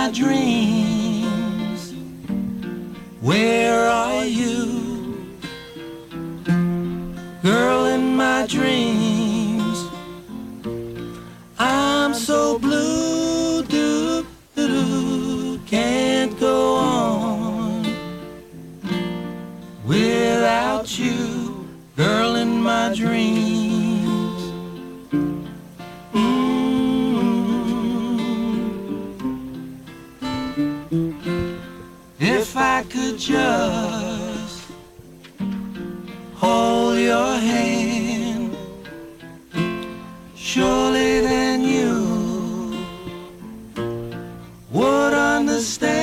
my dreams, where are you? Girl in my dreams, I'm so blue, can't go on without you, girl in my dreams. If I could just hold your hand, surely then you would understand.